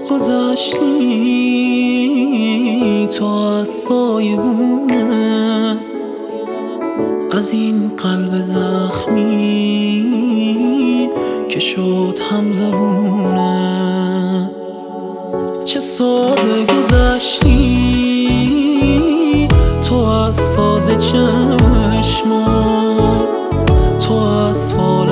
گذشتی تو از سایبونه، از این قلب زخمی که شد همزبونه. چه ساده گذشتی تو از ساز چشمان، تو از فال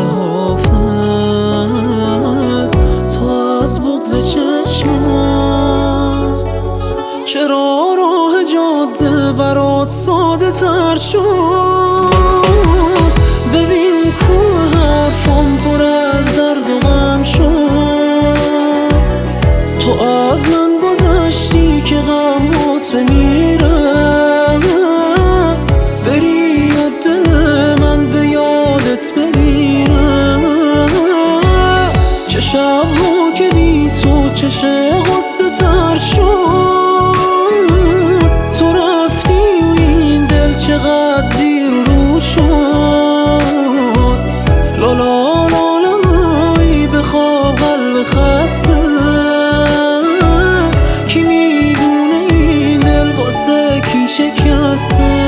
حافظ، تو از بغض چشمان. چرا راه جاده برات ساده تر شد؟ ببین کوه حرفم پر از درد و غم شد. تو از من گذشتی که غمات بمیره، بری و دل من به یادت بمیره. چه شبها که بی تو چشه غصه تر شد. تو رفتی و این دل چقدر زیر رو شد. لالا لالا لای بخواب قلب خسته، کی میدونه این دل واسه کی شکسته.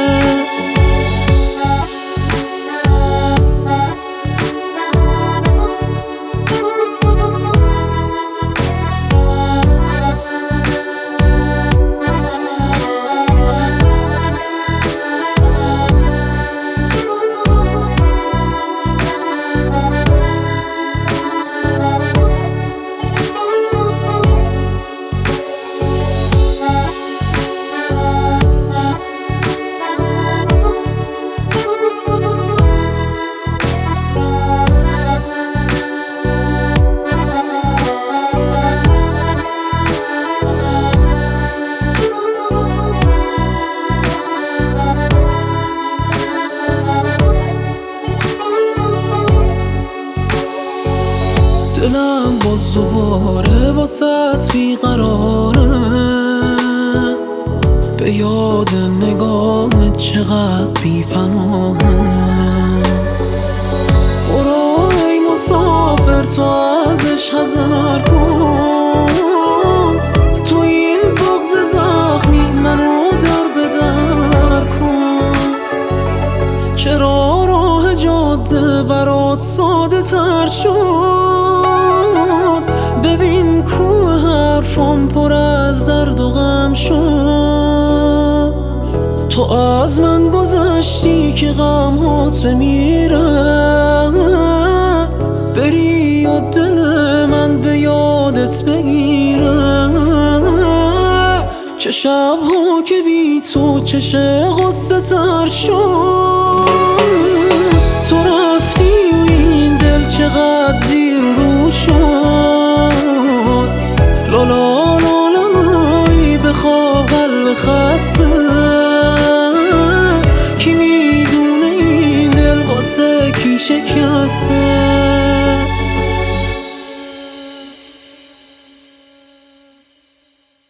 دلم باز دوباره واسط بیقراره، به یاد نگاه چقدر بی پناهه. برو ای مسافر تو ازش حذر کن، تو این بغض زخمی منو در به در کن. چرا راه جاده برات ساده تر شد؟ ببین کوه حرفم پر از درد و غم شد. تو از من گذشتی که غمات بمیره، بری و دل من به یادت بگیره. چه شبها که بی تو چشه غصه تر شد. تو رفتی و این دل چقدر زیر رو شد. لالا لالا لای بخواب قلب خسته، کی میدونه این دل واسه کی شکسته.